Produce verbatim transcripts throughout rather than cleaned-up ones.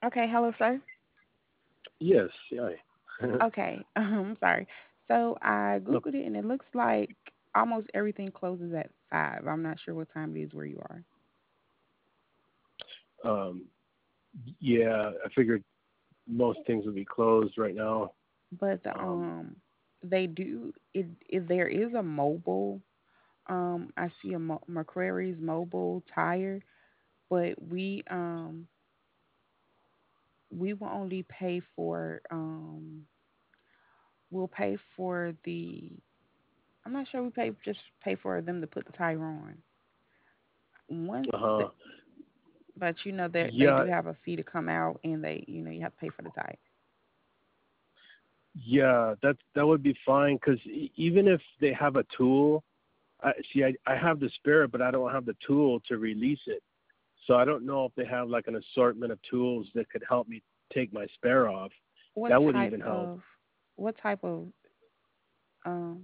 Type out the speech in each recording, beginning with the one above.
Okay, hello, sir. Yes, yeah. Okay, I'm sorry. So I No, Googled it and it looks like almost everything closes at five. I'm not sure what time it is where you are. um, yeah, I figured most things would be closed right now. But Um, um they do it if there is a mobile um I see a Mo- McCrary's mobile tire, but we um we will only pay for um we'll pay for the I'm not sure we pay just pay for them to put the tire on. Once the uh, but you know they they yeah, do have a fee to come out and they you know you have to pay for the tire. yeah, that that would be fine because even if they have a tool, I see. I I have the spare, but I don't have the tool to release it. So I don't know if they have like an assortment of tools that could help me take my spare off. What That would type even help. of what type of um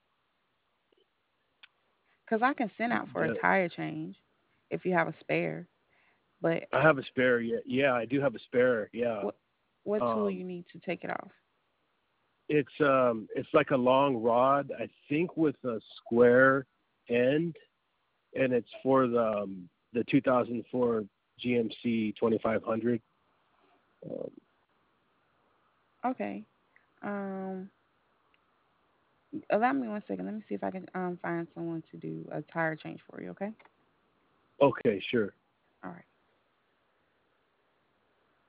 because I can send out for a The tire change if you have a spare. But I have a spare. Yeah, yeah, I do have a spare. Yeah. what what tool Um, you need to take it off? it's um, it's like a long rod. I think with a square end, and it's for the um, the two thousand four G M C twenty-five hundred. Um, Okay. Um, allow me one second. Let me see if I can um find someone to do a tire change for you. Okay. okay, sure. All right.